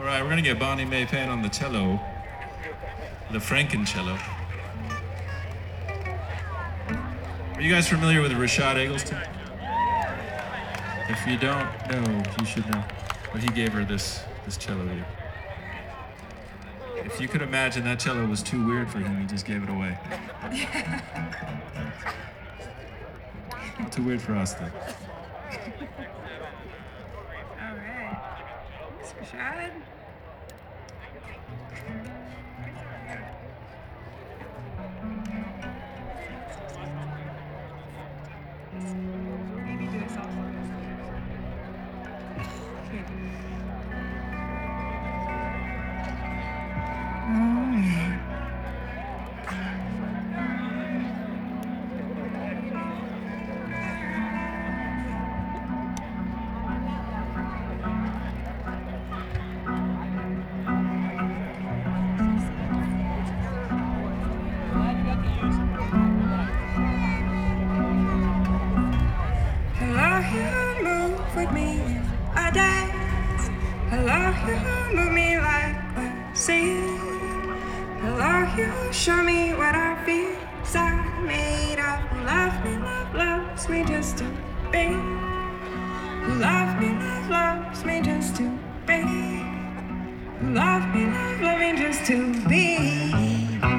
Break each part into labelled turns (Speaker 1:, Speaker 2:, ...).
Speaker 1: right, we're gonna get Bonnie Mae Penn on the cello, the Frankencello. Are you guys familiar with Rashad Eggleston? If you don't know, you should know. But he gave her this cello here. If you could imagine that cello was too weird for him, he just gave it away. Not too weird for us, though.
Speaker 2: All right. Thanks, Rashad. Maybe do this also. Hello, you move with me if I dance. Hello, you move me like a sea. Hello, you show me what our fears are made of. Love loves me just to be. Loves me just to be. Love me just to be.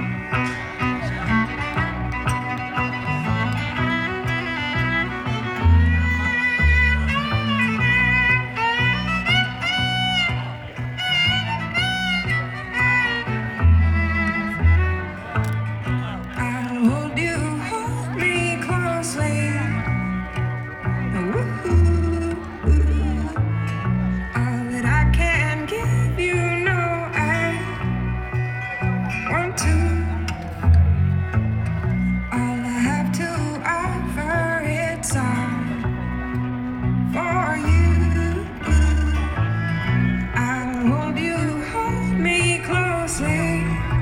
Speaker 2: Hold me closely. All that I can give you, no, I want to. All I have to offer, it's all for you. Hold me closely.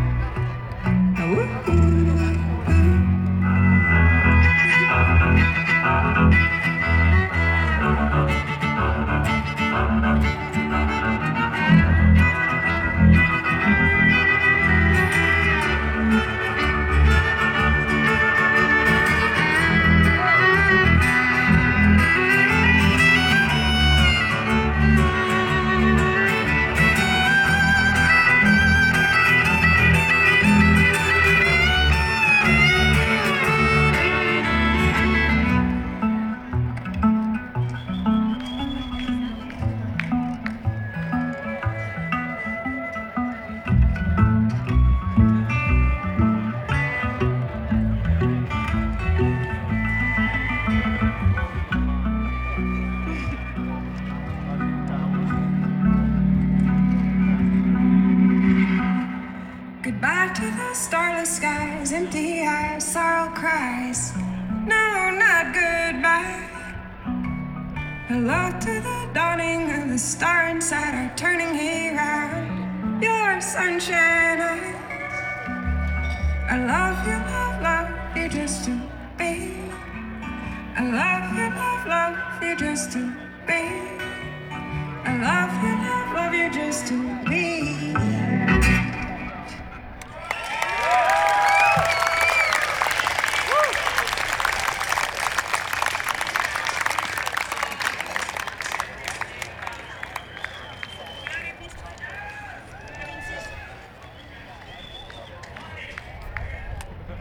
Speaker 2: Goodbye to the starless skies, empty eyes, sorrow cries. No, not goodbye. Hello to the dawning of the star inside our turning around. Your sunshine eyes. I love you just to be. I love you just to be. I love you just to be.